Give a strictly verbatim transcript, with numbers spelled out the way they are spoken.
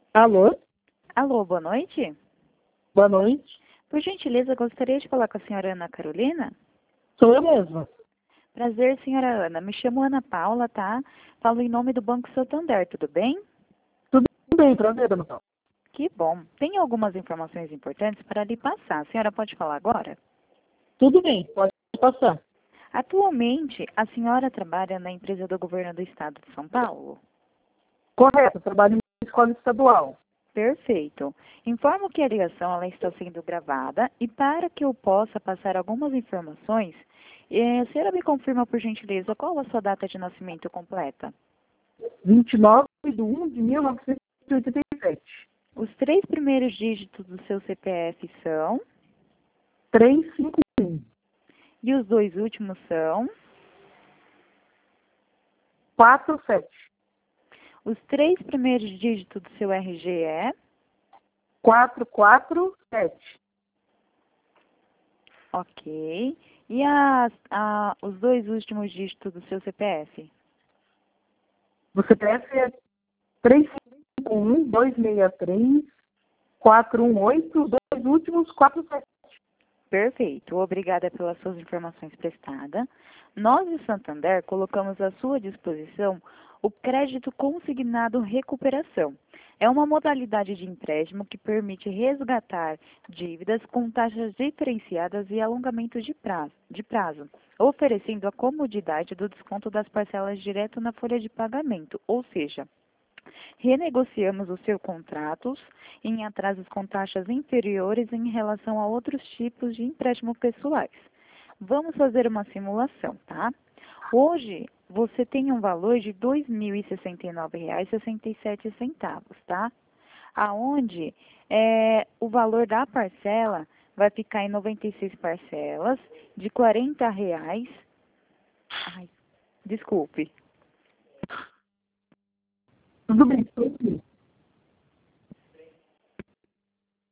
Alô, Alô, boa noite. boa noite. Por gentileza, gostaria de falar com a senhora Ana Carolina? Sou eu mesma. Prazer, senhora Ana. Me chamo Ana Paula, tá? Falo em nome do Banco Santander, tudo bem? Tudo bem, prazer, dona Paula. Que bom. Tem algumas informações importantes para lhe passar. A senhora pode falar agora? Tudo bem, pode passar. Atualmente, a senhora trabalha na empresa do governo do estado de São Paulo? Correto, trabalho em escola estadual. Perfeito. Informo que a ligação ela está sendo gravada e para que eu possa passar algumas informações, eh, a senhora me confirma, por gentileza, qual a sua data de nascimento completa? vinte e nove de um de mil novecentos e oitenta e sete. Os três primeiros dígitos do seu C P F são, trezentos e cinquenta e um. e os dois últimos são, quarenta e sete. os três primeiros dígitos do seu R G é, quatrocentos e quarenta e sete. ok, e as, a, os dois últimos dígitos do seu C P F? O C P F é trezentos e cinquenta e um, duzentos e sessenta e três, quatrocentos e dezoito, os dois últimos, quarenta e sete. Perfeito, obrigada pelas suas informações prestadas. Nós, de Santander, colocamos à sua disposição o crédito consignado recuperação. É uma modalidade de empréstimo que permite resgatar dívidas com taxas diferenciadas e alongamento de prazo, de prazo, oferecendo a comodidade do desconto das parcelas direto na folha de pagamento, ou seja, renegociamos os seus contratos em atrasos com taxas inferiores em relação a outros tipos de empréstimo pessoais. Vamos fazer uma simulação, tá? Hoje, você tem um valor de dois mil e sessenta e nove reais e sessenta e sete centavos, tá? Aonde é, o valor da parcela vai ficar em noventa e seis parcelas de quarenta reais. Ai, desculpe. Tudo bem, tudo bem.